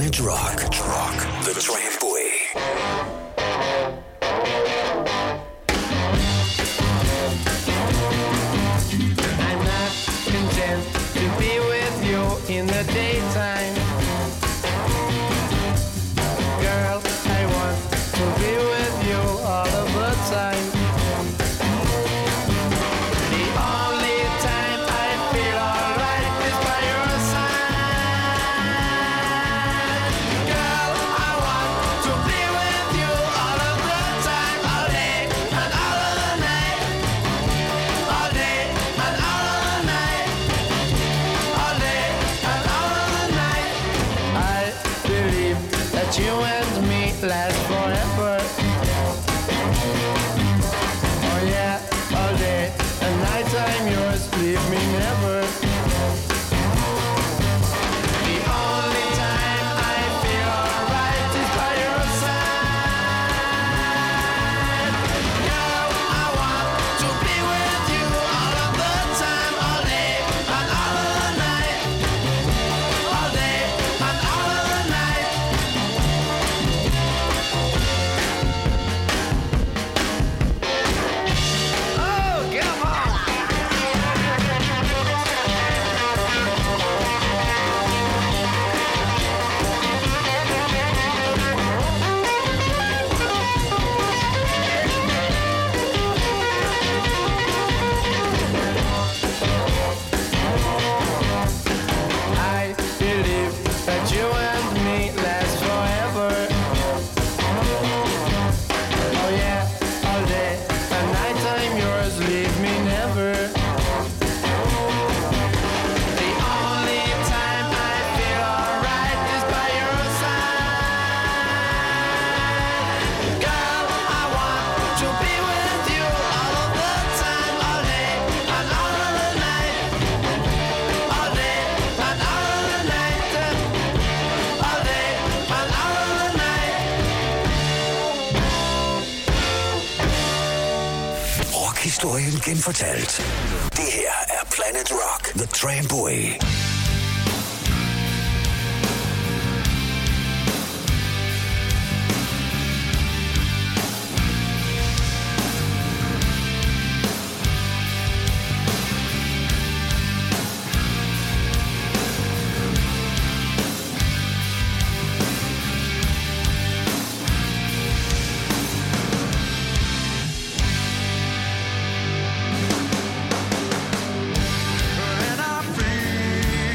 Planet Rock. Rock. The Tramway. I'm not content to be with you in the daytime. Girl, I want to be with you all of the time. The only time I feel alright is by your side. Girl, I want to be with you all of the time, all day and all of the night. All day and all of the night. All day and all of the night. I believe that you and me last forever. Oh yeah, all day and night I'm yours, leave me never. The only time I feel alright is by your side. Girl, I want to be with you all of the time, all day and all of the night. All day and all of the night. Oh, come on! I believe that you and me last forever. Oh yeah, all day and night I'm yours, leave me never. The only time I feel alright is by your side. Girl, I want to be with you all of the time, all day and all of the night. All day and all of the night. All day and all of the night. Rockhistorien genfortalt. Det her er Planet Rock. The Tramway. And I feel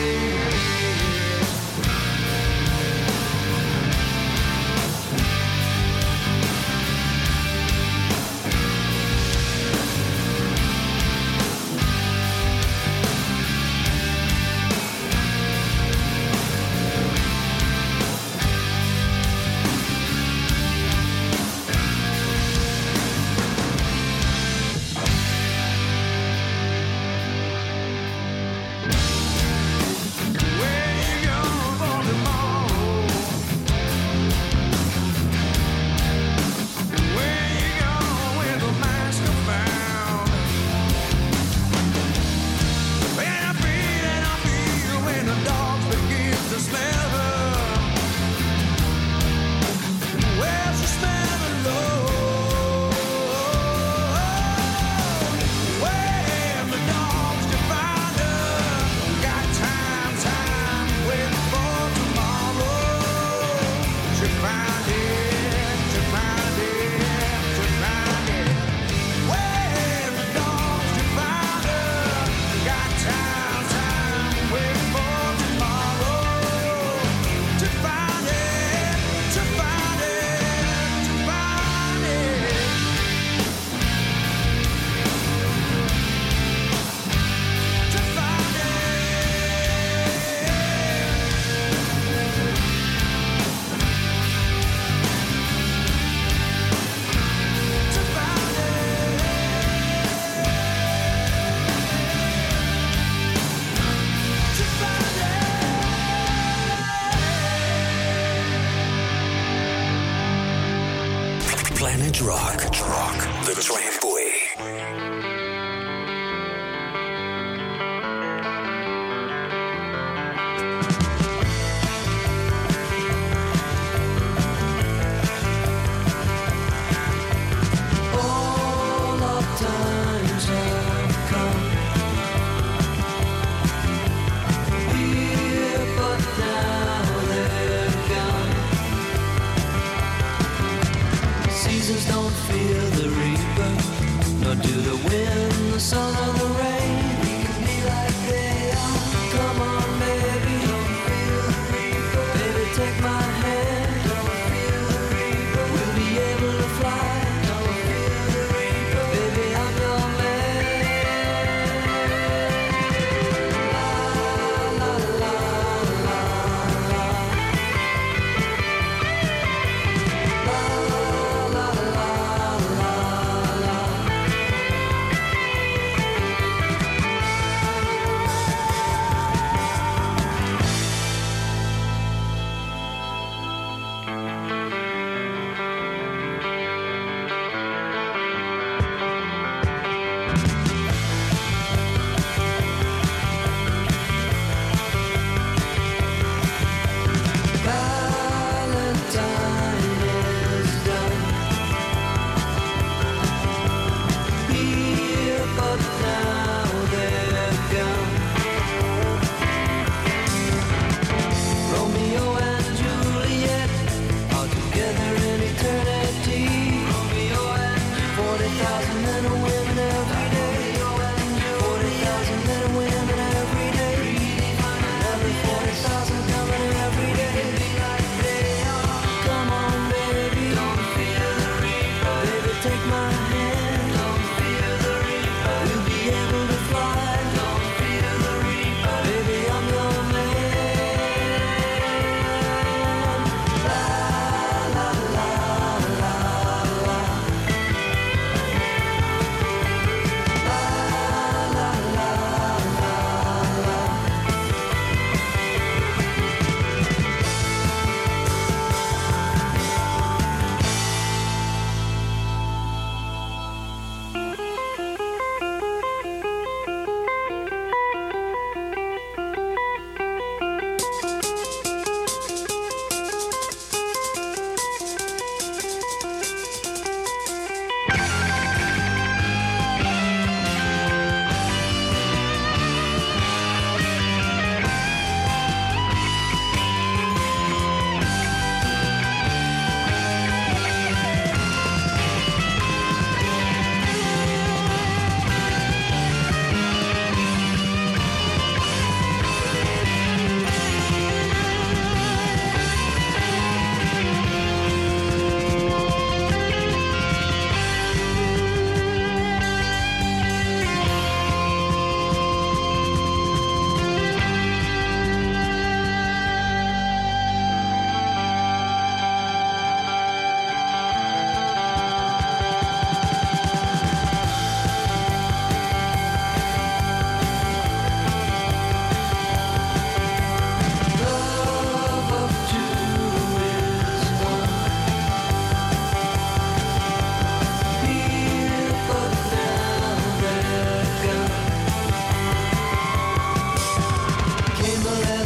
Planet Rock. Rock. The Trampway. Seasons don't fear the reaper.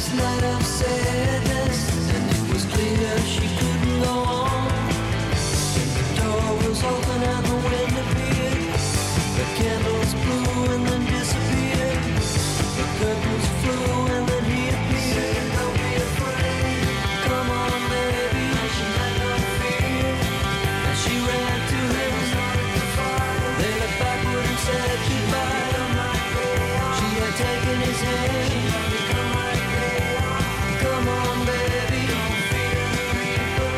this night of sadness, and it was clear she couldn't go on. The door was open and the wind appeared. The candles blew and then disappeared. The curtains flew and then he appeared. Don't be afraid, come on baby. She had no fear, and she ran to him. They looked backward and said goodbye. She had taken his hand. Come on baby, don't fear the reaper.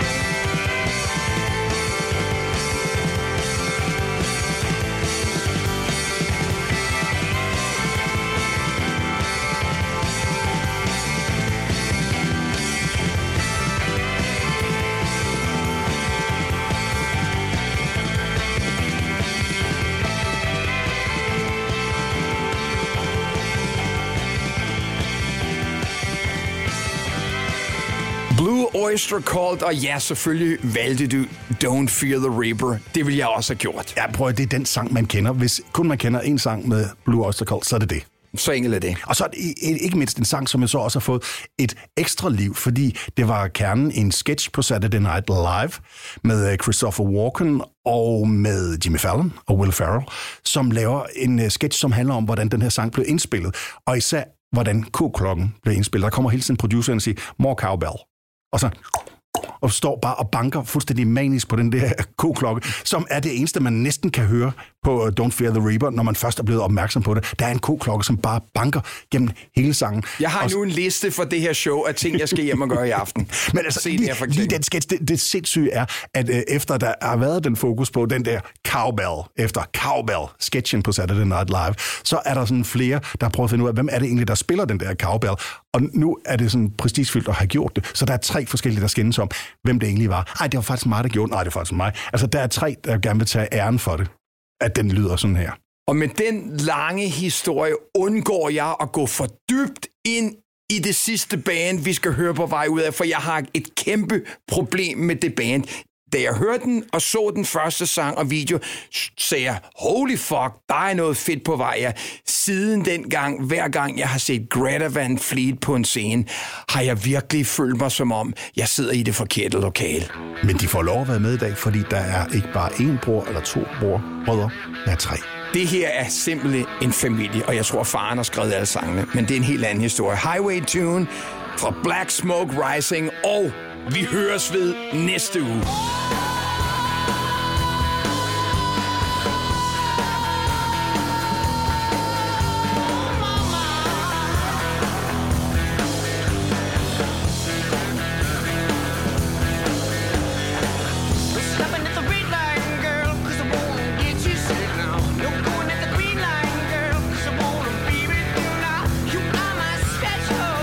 Blue Oyster Cult, og ja, selvfølgelig valgte du Don't Fear the Reaper. Det ville jeg også have gjort. Ja, prøv at det er den sang, man kender. Hvis kun man kender en sang med Blue Oyster Cult, så er det det. Så enkelt er det. Og så er det ikke mindst en sang, som jeg så også har fået et ekstra liv, fordi det var kernen i en sketch på Saturday Night Live med Christopher Walken og med Jimmy Fallon og Will Ferrell, som laver en sketch, som handler om, hvordan den her sang blev indspillet, og især hvordan K-klokken blev indspillet. Der kommer hele tiden produceren og siger, more cowbell. Og så og står bare og banker fuldstændig manisk på den der K-klokke, som er det eneste, man næsten kan høre på Don't Fear the Reaper, når man først er blevet opmærksom på det. Der er en K-klokke, som bare banker gennem hele sangen. Jeg har og nu en liste for det her show af ting, jeg skal hjem og gøre i aften. Men altså, Se lige, det her, lige den sketch, det, det sindssyge er, at øh, efter der har været den fokus på den der cowbell, efter cowbell-sketchen på Saturday Night Live, så er der sådan flere, der har prøvet at finde ud af, hvem er det egentlig, der spiller den der cowbell. Og nu er det sådan prestigefyldt at have gjort det. Så der er tre forskellige, der skændes om, hvem det egentlig var. Ej, det var faktisk mig, der gjorde det. Nej, det var faktisk mig. Altså, der er tre, der gerne vil tage æren for det, at den lyder sådan her. Og med den lange historie undgår jeg at gå for dybt ind i det sidste band, vi skal høre på vej ud af, for jeg har et kæmpe problem med det band. Da jeg hørte den og så den første sang og video, sagde jeg, holy fuck, der er noget fedt på vej. Ja. Siden dengang, hver gang jeg har set Greta Van Fleet på en scene, har jeg virkelig følt mig som om, jeg sidder i det forkerte lokale. Men de får lov at være med i dag, fordi der er ikke bare én bror eller to bror, brødre, der er tre. Det her er simpelthen en familie, og jeg tror, faren har skrevet alle sangene, men det er en helt anden historie. Highway Tune fra Black Smoke Rising, og vi høres ved næste uge.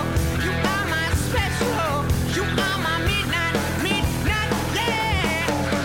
Midnight, midnight, yeah.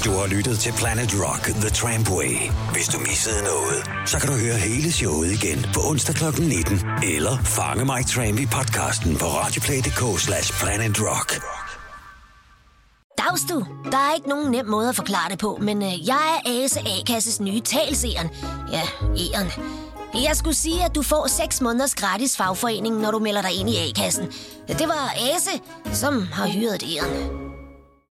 Du har lyttet til Planet Rock The Trampway. Hvis du missede noget, så kan du høre hele showet igen på onsdag klokken nitten. Eller fange Mike Tramp i podcasten på radioplay.dk slash Planet Rock. Dags du. Der er ikke nogen nem måde at forklare det på, men øh, jeg er Ase A-kasses nye talseren. Ja, E'eren. Jeg skulle sige, at du får seks måneders gratis fagforening, når du melder dig ind i A-kassen. Det var Ase, som har hyret E'eren.